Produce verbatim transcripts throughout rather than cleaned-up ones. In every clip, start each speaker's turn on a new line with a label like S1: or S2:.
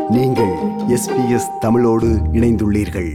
S1: நீங்கள் எஸ்பிஎஸ் தமிழோடு இணைந்துள்ளீர்கள்.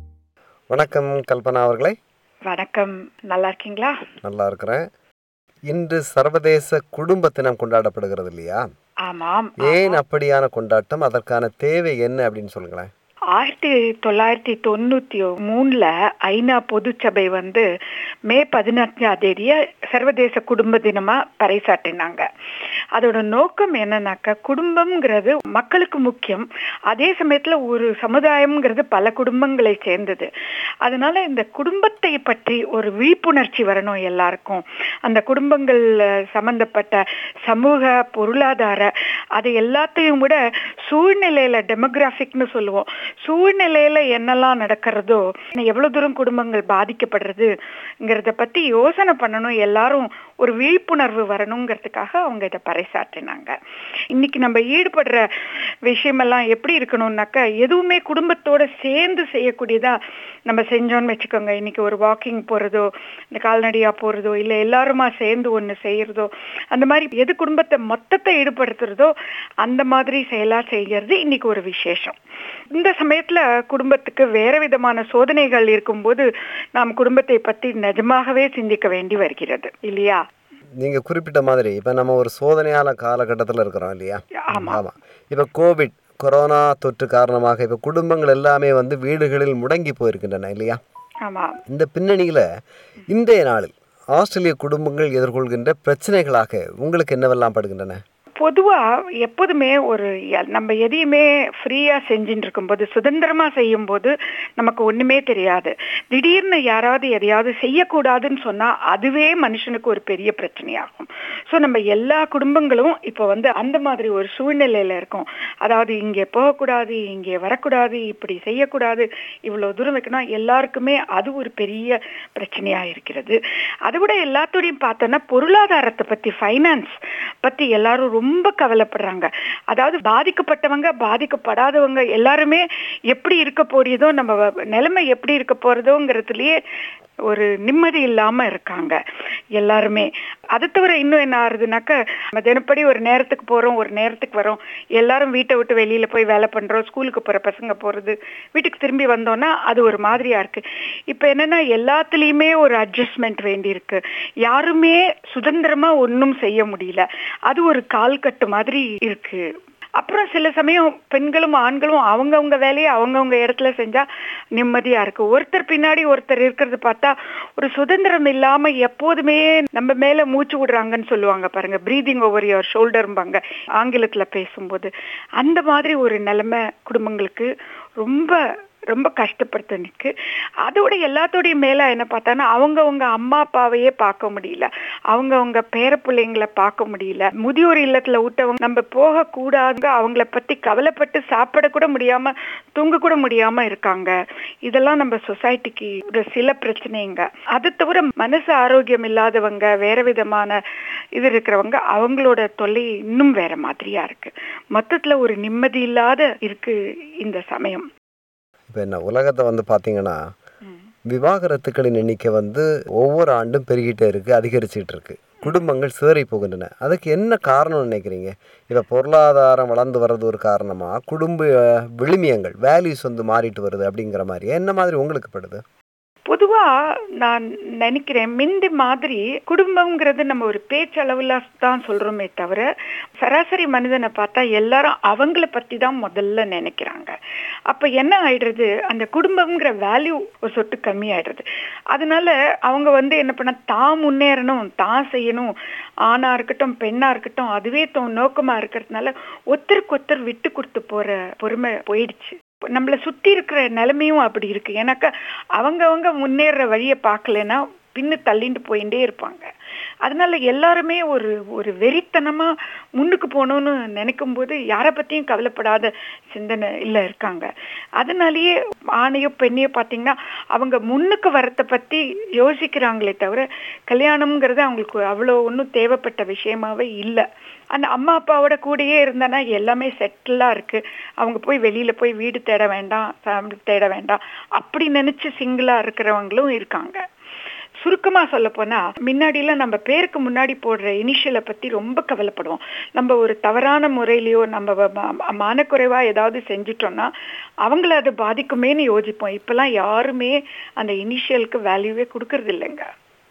S2: வணக்கம் கல்பனா அவர்களே.
S3: வணக்கம், நல்லா இருக்கீங்களா?
S2: நல்லா இருக்கிறேன். இன்று சர்வதேச குடும்ப தினம் கொண்டாடப்படுகிறது இல்லையா?
S3: ஆமாம்.
S2: ஏன் அப்படியான கொண்டாட்டம், அதற்கான தேவை என்ன அப்படின்னு சொல்லுங்களேன்.
S3: ஆயிரத்தி தொள்ளாயிரத்தி தொண்ணூத்தி மூணுல ஐநா பொதுச்சபை வந்து மே பதினஞ்சாம் தேதிய சர்வதேச குடும்ப தினமா பறைசாட்டினாங்க. அதோட நோக்கம் என்னன்னாக்கா, குடும்பம்ங்கிறது மக்களுக்கு முக்கியம், அதே சமயத்துல ஒரு சமுதாயம்ங்கிறது பல குடும்பங்களை சேர்ந்தது. அதனால இந்த குடும்பத்தை பற்றி ஒரு விழிப்புணர்ச்சி வரணும் எல்லாருக்கும். அந்த குடும்பங்கள் சம்பந்தப்பட்ட சமூக பொருளாதார அது எல்லாத்தையும் விட சூழ்நிலையில டெமோகிராஃபிக்னு சொல்லுவோம், சூழ்நிலையில என்னெல்லாம் நடக்கிறதோ, எவ்வளவு தூரம் குடும்பங்கள் பாதிக்கப்படுறதுங்கிறத பத்தி யோசனை பண்ணணும், எல்லாரும் ஒரு விழிப்புணர்வு வரணுங்கிறதுக்காக அவங்க இதை பறைசாற்றினாங்க. இன்னைக்கு நம்ம ஈடுபடுற விஷயமெல்லாம் எப்படி இருக்கணும்னாக்கா, எதுவுமே குடும்பத்தோட சேர்ந்து செய்யக்கூடியதா நம்ம செஞ்சோன்னு வச்சுக்கோங்க. இன்னைக்கு ஒரு வாக்கிங் போறதோ, இந்த கால்நடையா போறதோ, இல்லை எல்லாருமா சேர்ந்து ஒன்று செய்யறதோ, அந்த மாதிரி எது குடும்பத்தை மொத்தத்தை ஈடுபடுத்துறதோ அந்த மாதிரி செயலா செய்கிறது இன்னைக்கு ஒரு விசேஷம். இந்த சமயத்துல குடும்பத்துக்கு வேற விதமான சோதனைகள் இருக்கும்போது நாம் குடும்பத்தை பத்தி நிஜமாகவே சிந்திக்க வேண்டி வருகிறது இல்லையா?
S2: நீங்க குறிப்பிட்ட மாதிரி இப்ப நம்ம ஒரு சோதனையான காலகட்டத்தில் இருக்கிறோம் இல்லையா?
S3: ஆமா.
S2: ஆமா. இப்ப கோவிட் கொரோனா தொற்று காரணமாக இப்ப குடும்பங்கள் எல்லாமே வந்து வீடுகளில் முடங்கி போயிருக்கின்றன இல்லையா?
S3: ஆமா.
S2: இந்த பின்னணியில இன்றைய நாளில் ஆஸ்திரேலிய குடும்பங்கள் எதிர்கொள்கின்ற பிரச்சனைகளாக உங்களுக்கு என்னவெல்லாம் படுகின்றன?
S3: பொதுவா எப்போதுமே ஒரு நம்ம எதையுமே ஃப்ரீயா செஞ்சுட்டு இருக்கும்போது, சுதந்திரமா செய்யும் போது நமக்கு ஒண்ணுமே தெரியாது. திடீர்னு யாராவது எதையாவது செய்யக்கூடாதுன்னு சொன்னா அதுவே மனுஷனுக்கு ஒரு பெரிய பிரச்சனையாகும். ஸோ நம்ம எல்லா குடும்பங்களும் இப்போ வந்து அந்த மாதிரி ஒரு சூழ்நிலையில இருக்கும். அதாவது இங்கே போகக்கூடாது, இங்கே வரக்கூடாது, இப்படி செய்யக்கூடாது, இவ்வளவு தூரம் வைக்கணும், எல்லாருக்குமே அது ஒரு பெரிய பிரச்சனையா இருக்கிறது. அதை விட எல்லாத்தோடையும் பார்த்தோன்னா பொருளாதாரத்தை பத்தி, ஃபைனான்ஸ் பத்தி எல்லாரும் ரொம்ப கவலைப்படுறாங்க. அதாவது பாதிக்கப்பட்டவங்க பாதிக்கப்படாதவங்க எல்லாருமே எப்படி இருக்க போறதோ, நம்ம நிலைமை எப்படி இருக்க போறதோங்கிறதுலயே ஒரு நிம்மதி இல்லாம இருக்காங்க எல்லாருமே. அதை தவிர இன்னும் என்ன ஆகுதுனாக்க, நம்ம தினப்படி ஒரு நேரத்துக்கு போறோம், ஒரு நேரத்துக்கு வரோம், எல்லாரும் வீட்டை விட்டு வெளியில போய் வேலை பண்றோம், ஸ்கூலுக்கு போற பசங்க போறது, வீட்டுக்கு திரும்பி வந்தோம்னா அது ஒரு மாதிரியா இருக்கு. இப்ப என்னன்னா எல்லாத்துலயுமே ஒரு அட்ஜஸ்ட்மெண்ட் வேண்டி இருக்கு. யாருமே சுதந்திரமா ஒன்னும் செய்ய முடியல. அது ஒரு கால்கட்டு மாதிரி இருக்கு. அப்புறம் சில சமயம் பெண்களும் ஆண்களும் அவங்கவுங்க வேலையை அவங்கவுங்க இடத்துல செஞ்சா நிம்மதியா இருக்கு. ஒருத்தர் பின்னாடி ஒருத்தர் இருக்கிறது பார்த்தா ஒரு சுதந்திரம் இல்லாம எப்போதுமே நம்ம மேல மூச்சு விடுறாங்கன்னு சொல்லுவாங்க பாருங்க, பிரீதிங் ஓவர் யுவர் ஷோல்டர்ம்பாங்க ஆங்கிலத்துல பேசும்போது. அந்த மாதிரி ஒரு நிலைமை குடும்பங்களுக்கு ரொம்ப ரொம்ப கஷ்டப்படுத்தனுக்கு. அதோட எல்லாத்தோடைய மேல என்ன பார்த்தானா, அவங்கவுங்க அம்மா அப்பாவையே பார்க்க முடியல, அவங்கவுங்க பேர பிள்ளைங்களை பார்க்க முடியல, முதியோர் இல்லத்துல விட்டவங்க நம்ம போக கூடாது, அவங்கள பத்தி கவலைப்பட்டு சாப்பிட கூட முடியாம தூங்க கூட முடியாம இருக்காங்க. இதெல்லாம் நம்ம சொசைட்டிக்கு ஒரு சில பிரச்சனைங்க. அதை தவிர மனசு ஆரோக்கியம் இல்லாதவங்க, வேற விதமான இது இருக்கிறவங்க, அவங்களோட தொல்லை இன்னும் வேற மாதிரியா இருக்கு. மொத்தத்துல ஒரு நிம்மதி இல்லாத இருக்கு இந்த சமயம்.
S2: இப்போ என்ன உலகத்தை வந்து பார்த்தீங்கன்னா, விவாகரத்துக்களின் எண்ணிக்கை வந்து ஒவ்வொரு ஆண்டும் பெருகிட்டே இருக்குது, அதிகரிச்சுட்டு இருக்கு. குடும்பங்கள் சிதறி போகின்றன. அதுக்கு என்ன காரணம்னு நினைக்கிறீங்க? இப்போ பொருளாதாரம் வளர்ந்து வர்றது ஒரு காரணமா, குடும்ப விழுமியங்கள் வேல்யூஸ் வந்து மாறிட்டு வருது அப்படிங்கிற மாதிரி என்ன மாதிரி உங்களுக்கு படுது?
S3: பொதுவா நான் நினைக்கிறேன், மிந்தி மாதிரி குடும்பம்ங்கிறது நம்ம ஒரு பேச்சளவுல தான் சொல்றோமே தவிர, சராசரி மனிதனை பார்த்தா எல்லாரும் அவங்கள பத்தி தான் முதல்ல நினைக்கிறாங்க. அப்ப என்ன ஆயிடுறது, அந்த குடும்பம்ங்கிற வேல்யூ ஒரு சொட்டு கம்மி ஆயிடுறது. அதனால அவங்க வந்து என்ன பண்ண, தான் முன்னேறணும், தான் செய்யணும், ஆணா இருக்கட்டும் பெண்ணா இருக்கட்டும், அதுவே தன் நோக்கமா இருக்கிறதுனால ஒருத்தருக்கு ஒருத்தர் விட்டு கொடுத்து போற பொறுமை போயிடுச்சு. நம்மளை சுத்தி இருக்கிற நிலைமையும் அப்படி இருக்கு. ஏன்னாக்கா அவங்கவங்க முன்னேற வழியை பார்க்கலன்னா பின்னு தள்ளிட்டு போயிட்டே இருப்பாங்க. அதனால எல்லாருமே ஒரு ஒரு வெறித்தனமா முன்னுக்கு போகணும்னு நினைக்கும் போது யாரை பத்தியும் கவலைப்படாத சிந்தனை இல்ல இருக்காங்க. அதனாலயே ஆணையோ பெண்ணையோ பார்த்தீங்கன்னா அவங்க முன்னுக்கு வரத்தை பத்தி யோசிக்கிறாங்களே தவிர, கல்யாணம்ங்கிறது அவங்களுக்கு அவ்வளோ ஒன்றும் தேவைப்பட்ட விஷயமாவே இல்லை. அந்த அம்மா அப்பாவோட கூடயே இருந்தானா எல்லாமே செட்டிலா இருக்கு, அவங்க போய் வெளியில போய் வீடு தேட வேண்டாம், ஃபேமிலி தேட வேண்டாம், அப்படி நினைச்சு சிங்கிளா இருக்கிறவங்களும் இருக்காங்க. சுருக்கமா சொல்ல போனா முன்னாடிலாம் நம்ம பேருக்கு முன்னாடி போடுற இனிஷியலை பத்தி ரொம்ப கவலைப்படுவோம். நம்ம ஒரு தவறான முறையிலயோ நம்ம மானக்குறைவா ஏதாவது செஞ்சுட்டோம்னா அவங்கள அது பாதிக்குமேன்னு யோசிப்போம். இப்பெல்லாம் யாருமே அந்த இனிஷியலுக்கு வேல்யூவே கொடுக்கறது இல்லைங்க.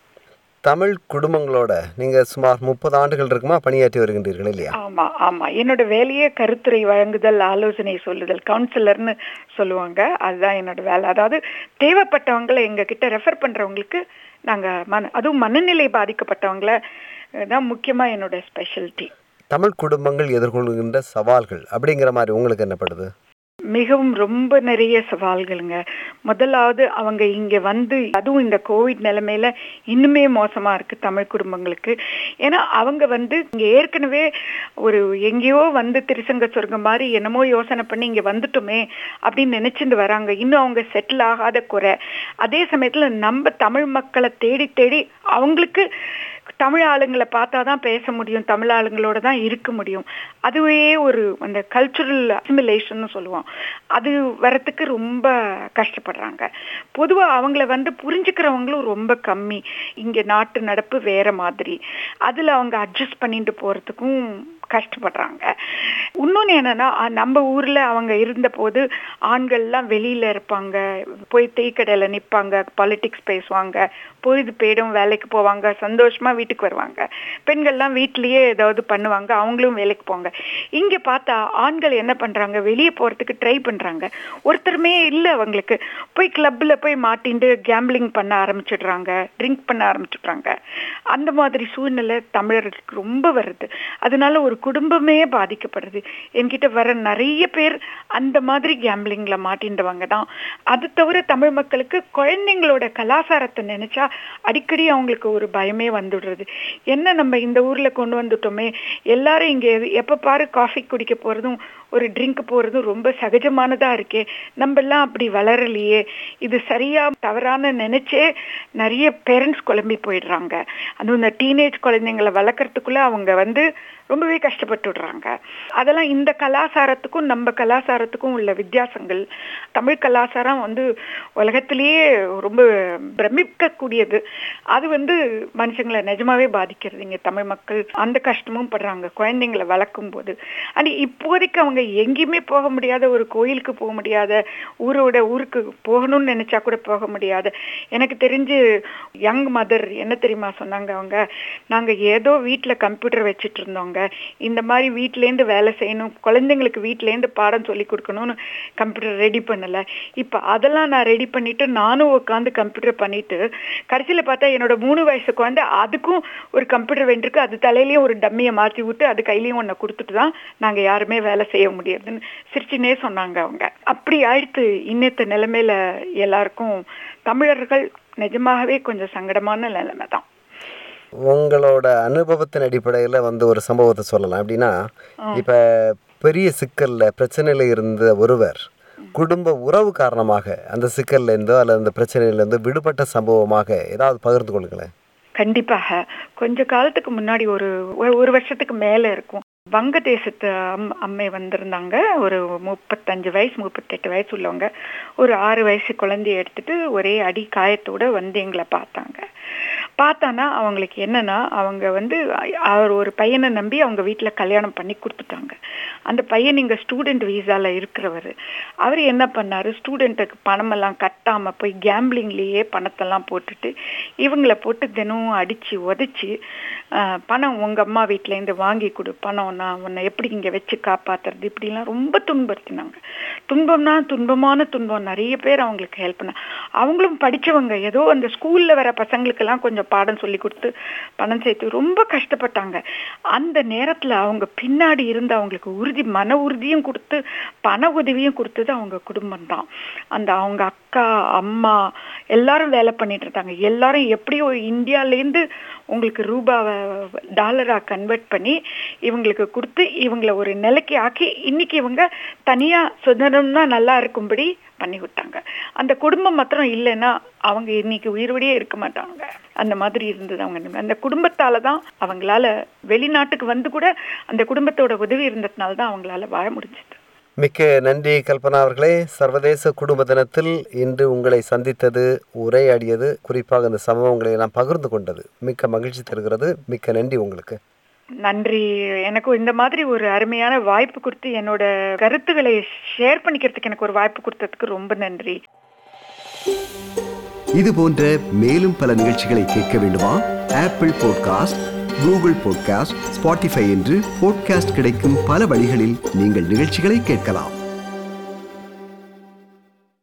S2: தமிழ் குடும்பங்களோட நீங்க சுமார் முப்பது ஆண்டுகள் இருக்குமா பணியாற்றி வருகின்றீர்கள் இல்லையா?
S3: ஆமா ஆமா என்னோட வேலையே கருத்துரை வழங்குதல், ஆலோசனை சொல்லுதல், கவுன்சிலர்னு சொல்லுவாங்க. அதுதான் என்னோட வேலை. அதாவது தேவைப்பட்டவங்களை எங்க கிட்ட ரெஃபர் பண்றவங்களுக்கு நாங்க மன அதுவும் மனநிலை பாதிக்கப்பட்டவங்கள தான் முக்கியமா என்னோட ஸ்பெஷாலிட்டி.
S2: தமிழ் குடும்பங்கள் எதிர்கொள்கின்ற சவால்கள் அப்படிங்கிற மாதிரி உங்களுக்கு என்னப்படுது?
S3: மிகவும் ரொம்ப நிறைய சவால்களுங்க. முதலாவது அவங்க இங்க வந்து அதுவும் இந்த கோவிட் நிலைமையில இன்னுமே மோசமா இருக்கு தமிழ் குடும்பங்களுக்கு. ஏன்னா அவங்க வந்து இங்க ஏற்கனவே ஒரு எங்கேயோ வந்து திருசங்க சொர்க்கம் மாதிரி என்னமோ யோசனை பண்ணி இங்க வந்துட்டோமே அப்படின்னு நினைச்சிட்டு வராங்க. இன்னும் அவங்க செட்டில் ஆகாத குறை. அதே சமயத்துல நம்ம தமிழ் மக்களை தேடி தேடி அவங்களுக்கு தமிழ் ஆளுங்களை பார்த்தாதான் பேச முடியும், தமிழ் ஆளுங்களோட தான் இருக்க முடியும். அதுவே ஒரு அந்த கல்ச்சுரல் அசிமிலேஷன் சொல்லுவோம், அது வரத்துக்கு ரொம்ப கஷ்டப்படுறாங்க. பொதுவா அவங்கள வந்து புரிஞ்சுக்கிறவங்களும் ரொம்ப கம்மி. இங்க நாட்டு நடப்பு வேற மாதிரி, அதுல அவங்க அட்ஜஸ்ட் பண்ணிட்டு போறதுக்கும் கஷ்டப்படுறாங்க. இன்னொன்னு என்னன்னா நம்ம ஊர்ல அவங்க இருந்த போது ஆண்கள்லாம் வெளியில இருப்பாங்க, போய் தேய்க்கடையில நிற்பாங்க, பாலிடிக்ஸ் பேசுவாங்க, பொழுது போயிடும், வேலைக்கு போவாங்க, சந்தோஷமா வீட்டுக்கு வருவாங்க. பெண்கள்லாம் வீட்லயே ஏதாவது பண்ணுவாங்க, அவங்களும் வேலைக்கு போவாங்க. இங்க பார்த்தா ஆண்கள் என்ன பண்றாங்க, வெளியே போறதுக்கு ட்ரை பண்றாங்க. ஒருத்தருமே இல்லை அவங்களுக்கு. போய் கிளப்ல போய் மாட்டிண்டு கேம்பிளிங் பண்ண ஆரம்பிச்சிடுறாங்க, ட்ரிங்க் பண்ண ஆரம்பிச்சிடுறாங்க. அந்த மாதிரி சூழ்நிலை தமிழர்களுக்கு ரொம்ப வருது. அதனால ஒரு குடும்பமே பாதிக்கப்படுது. என்கிட்ட வர நிறைய பேர் அந்த மாதிரி கேம்பிளிங்ல மாட்டின்றவங்க தான். அது தவிர தமிழ் மக்களுக்கு குழந்தைங்களோட கலாச்சாரத்தை நினைச்சா அடிக்கடி அவங்களுக்கு ஒரு பயமே வந்துடுறது. என்ன நம்ம இந்த ஊர்ல கொண்டு வந்துட்டோமே, எல்லாரும் இங்க எப்ப பாரு காஃபி குடிக்க போறதும் ஒரு ட்ரிங்க் போறதும் ரொம்ப சகஜமானதா இருக்கே, நம்ம எல்லாம் அப்படி வளரலையே, இது சரியா தவறான நினைச்சே நிறைய பேரண்ட்ஸ் குழம்பி போயிடுறாங்க. அதுவும் இந்த டீனேஜ் குழந்தைங்களை வளர்க்கறதுக்குள்ள அவங்க வந்து ரொம்பவே கஷ்டப்பட்டு விடுறாங்க. அதெல்லாம் இந்த கலாச்சாரத்துக்கும் நம்ம கலாச்சாரத்துக்கும் உள்ள வித்தியாசங்கள். தமிழ் கலாச்சாரம் வந்து உலகத்திலேயே ரொம்ப பிரமிக்க கூடியது. அது வந்து மனுஷங்களை நிஜமாவே பாதிக்கிறது. இங்க தமிழ் மக்கள் அந்த கஷ்டமும் படுறாங்க குழந்தைங்களை வளர்க்கும் போது. அண்ட் இப்போதைக்கு அவங்க எங்கேயுமே போக முடியாத, ஒரு கோயிலுக்கு போக முடியாத, ஊரோட ஊருக்கு போகணும்னு நினைச்சா கூட போக முடியாத. எனக்கு தெரிஞ்சு யங் மதர் என்ன தெரியுமா சொன்னாங்க, அவங்க நாங்க ஏதோ வீட்டுல கம்ப்யூட்டர் வச்சுட்டு இருந்தோங்க, இந்த மாதிரி வீட்டிலேருந்து வேலை செய்யணும், குழந்தைங்களுக்கு வீட்டிலேருந்து பாடம் சொல்லி கொடுக்கணும்னு கம்ப்யூட்டர் ரெடி பண்ணல. இப்ப அதெல்லாம் நான் ரெடி பண்ணிட்டு நானும் உட்காந்து கம்ப்யூட்டர் பண்ணிட்டு கடைசியில பார்த்தா என்னோட மூணு வயசு குழந்தை அதுக்கும் ஒரு கம்ப்யூட்டர் வேண்டியிருக்கு, அது தலையிலயும் ஒரு டம்மியை மாற்றி விட்டு அது கையிலையும் ஒன்ன கொடுத்துட்டு தான் நாங்க யாருமே வேலை செய்ய முடியாதுன்னு சிரிச்சுனே சொன்னாங்க அவங்க. அப்படி ஆயிடுத்து இன்னத்த நிலைமையில எல்லாருக்கும். தமிழர்கள் நிஜமாகவே கொஞ்சம் சங்கடமான நிலைமை தான்.
S2: உங்களோட அனுபவத்தின் அடிப்படையில் வந்து ஒரு சம்பவத்தை சொல்லலாம். அப்படின்னா இப்போ பெரிய சிக்கலில் பிரச்சனையில் இருந்த ஒருவர் குடும்ப உறவு காரணமாக அந்த சிக்கல்ல இருந்தோ அல்லது அந்த பிரச்சனையிலேருந்து விடுபட்ட சம்பவமாக ஏதாவது பகிர்ந்து கொள்ளுங்களேன்.
S3: கண்டிப்பாக. கொஞ்ச காலத்துக்கு முன்னாடி ஒரு ஒரு வருஷத்துக்கு மேலே இருக்கும், வங்கதேசத்து அம் அம்மை வந்திருந்தாங்க. ஒரு முப்பத்தஞ்சு வயசு முப்பத்தெட்டு வயசு உள்ளவங்க. ஒரு ஆறு வயசு குழந்தைய எடுத்துட்டு ஒரே அடி காயத்தோட வந்து எங்களை பார்த்தாங்க. பார்த்தானா அவங்களுக்கு என்னன்னா, அவங்க வந்து அவர் ஒரு பையனை நம்பி அவங்க வீட்டில் கல்யாணம் பண்ணி கொடுத்துட்டாங்க. அந்த பையன் இங்கே ஸ்டூடெண்ட் வீசால இருக்கிறவர். அவர் என்ன பண்ணாரு, ஸ்டூடெண்ட்டுக்கு பணமெல்லாம் கட்டாம போய் கேம்பிளிங்லேயே பணத்தெல்லாம் போட்டுட்டு இவங்களை போட்டு தினமும் அடிச்சு உதச்சி பணம் உங்க அம்மா வீட்டிலேருந்து வாங்கி கொடு, பணம் நான் உன்னை எப்படி இங்கே வச்சு காப்பாத்துறது, இப்படிலாம் ரொம்ப துன்புறுத்தினாங்க. துன்பம்னா துன்பமான துன்பம். நிறைய பேர் அவங்களுக்கு ஹெல்ப் பண்ண, அவங்களும் படிச்சவங்க, ஏதோ அந்த ஸ்கூல்ல வர பசங்களுக்கெல்லாம் கொஞ்சம் பாடம் சொல்லி கொடுத்து பணம் சேர்த்து ரொம்ப கஷ்டப்பட்டாங்க. அந்த நேரத்துல அவங்க பின்னாடி இருந்து அவங்களுக்கு உறுதி, மன உறுதியும் கொடுத்து பண உதவியும் கொடுத்தது அவங்க குடும்பம் தான். அந்த அவங்க அக்கா அம்மா எல்லாரும் வேலை பண்ணிட்டு இருந்தாங்க. எல்லாரும் எப்படியோ இந்தியாலேருந்து உங்களுக்கு ரூபாவை டாலரா கன்வெர்ட் பண்ணி இவங்களுக்கு கொடுத்து இவங்களை ஒரு நிலைக்கு ஆக்கி இன்னைக்கு இவங்க தனியா சுதந்திரம்னா நல்லா இருக்கும்படி பண்ணி விட்டாங்க. அந்த குடும்பம் மாத்திரம் இல்லைன்னா அவங்க இன்னைக்கு உயிரோடையே இருக்க மாட்டாங்க. அந்த மாதிரி இருந்தது அவங்க. அந்த குடும்பத்தால தான் அவங்களால வெளிநாட்டுக்கு வந்து கூட அந்த குடும்பத்தோட உதவி இருந்ததுனால தான் அவங்களால வாழ முடிஞ்சது.
S2: மிக்க நன்றி கல்பனா அவர்களே. சர்வதேச குடும்ப தினத்தில் இன்று உங்களை சந்தித்தது, உரையாடியது, குறிப்பாக இந்த சம்பவங்களை எல்லாம் பகிர்ந்து கொண்டது மிக்க மகிழ்ச்சி தருகிறது. மிக்க நன்றி உங்களுக்கு.
S3: நன்றி. எனக்கும் இந்த மாதிரி ஒரு அருமையான வாய்ப்பு கொடுத்து என்னோட கருத்துக்களை ஷேர் பண்ணிக்கிறதுக்கு எனக்கு ஒரு வாய்ப்பு கொடுத்ததுக்கு ரொம்ப நன்றி.
S1: இது போன்ற மேலும் பல நிகழ்ச்சிகளை கேட்க வேண்டுமா? Apple podcast, Google podcast, Spotify என்று பாட்காஸ்ட் கிடைக்கும் பல வழிகளில் நீங்கள் நிகழ்ச்சிகளை கேட்கலாம்.